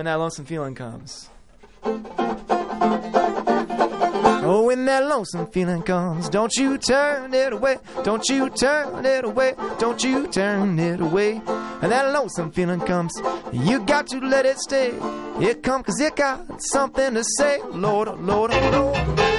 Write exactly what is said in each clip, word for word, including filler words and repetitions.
When that lonesome feeling comes. Oh, when that lonesome feeling comes, don't you turn it away, don't you turn it away, don't you turn it away. And that lonesome feeling comes, you got to let it stay. It come 'cause it got something to say. Lord, oh, Lord, oh, Lord.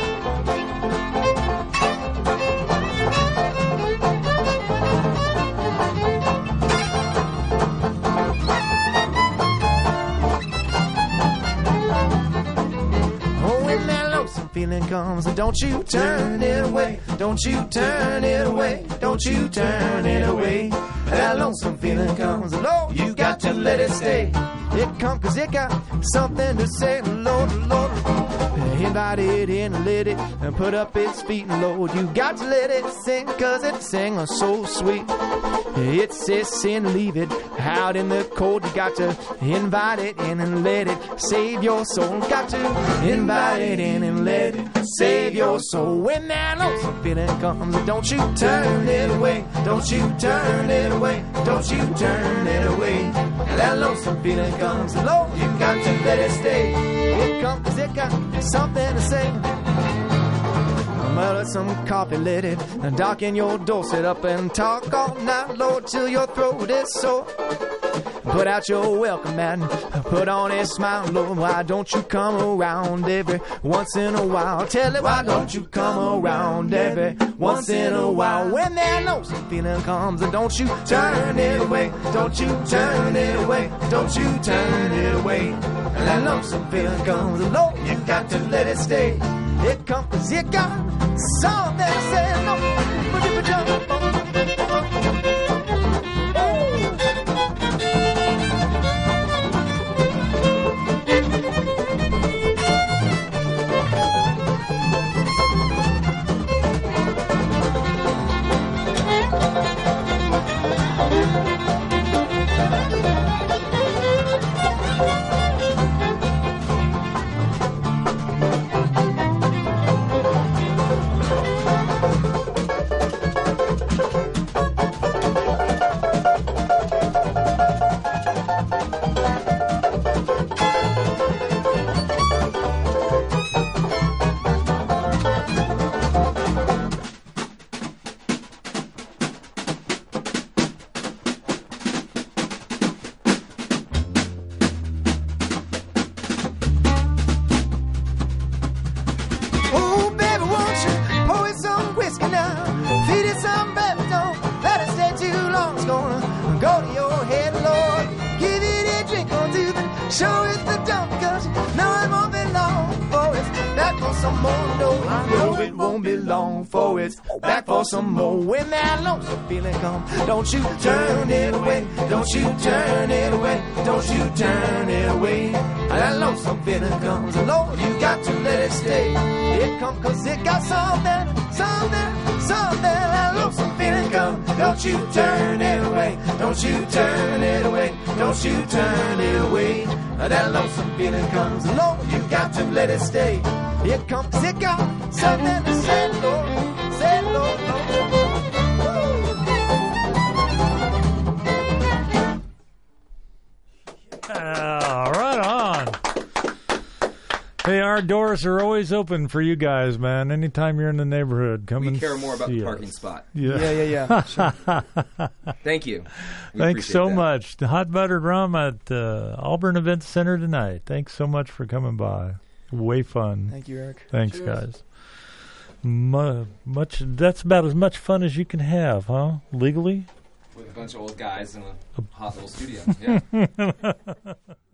Feeling comes and don't you turn it away, don't you turn it away, don't you turn it away. That lonesome feeling comes, Lord, you got to let it stay. It comes 'cause it got something to say. Lord, Lord, invite it in and let it and put up its feet. And Lord, you got to let it sing 'cause it sings so sweet. It says sin, leave it out in the cold. You got to invite it in and let it save your soul. Got to invite it in and let it save your soul. When that lonesome feeling comes, don't you turn it away, don't you turn it away, don't you turn it away. That lonesome feeling comes, Lord, you got to let it stay. It comes 'cause it got something to say. Murder some coffee, let it and darken your door. Sit up and talk all night, Lord, till your throat is sore. Put out your welcome mat and put on a smile, Lord. Why don't you come around every once in a while? Tell it, why don't you come around every once in a while? When that lonesome feeling comes, and don't you turn it away, don't you turn it away, don't you turn it away. And that lonesome feeling comes, Lord, you got to let it stay. It comes 'cause it got something to say. No, some more. When that lonesome feeling comes, don't you turn it away, don't you turn it away, don't you turn it away. That lonesome feeling comes, Lord, you got to let it stay. It comes 'cause it got something, something, something. That lonesome feeling comes, don't you turn it away, don't you turn it away, don't you turn it away. That lonesome feeling comes, Lord, you got to let it stay. It comes 'cause it got something to say, Lord. Uh, right on. Hey, our doors are always open for you guys, man. Anytime you're in the neighborhood, come we and care more about see the us. parking spot. Yeah, yeah, yeah. yeah. Sure. Thank you. We Thanks so that. much. The Hot Buttered Rum at uh, Auburn Event Center tonight. Thanks so much for coming by. Way fun. Thank you, Eric. Thanks, Cheers. guys. Mu- much. That's about as much fun as you can have, huh? Legally? With a bunch of old guys in a hot little studio. Yeah.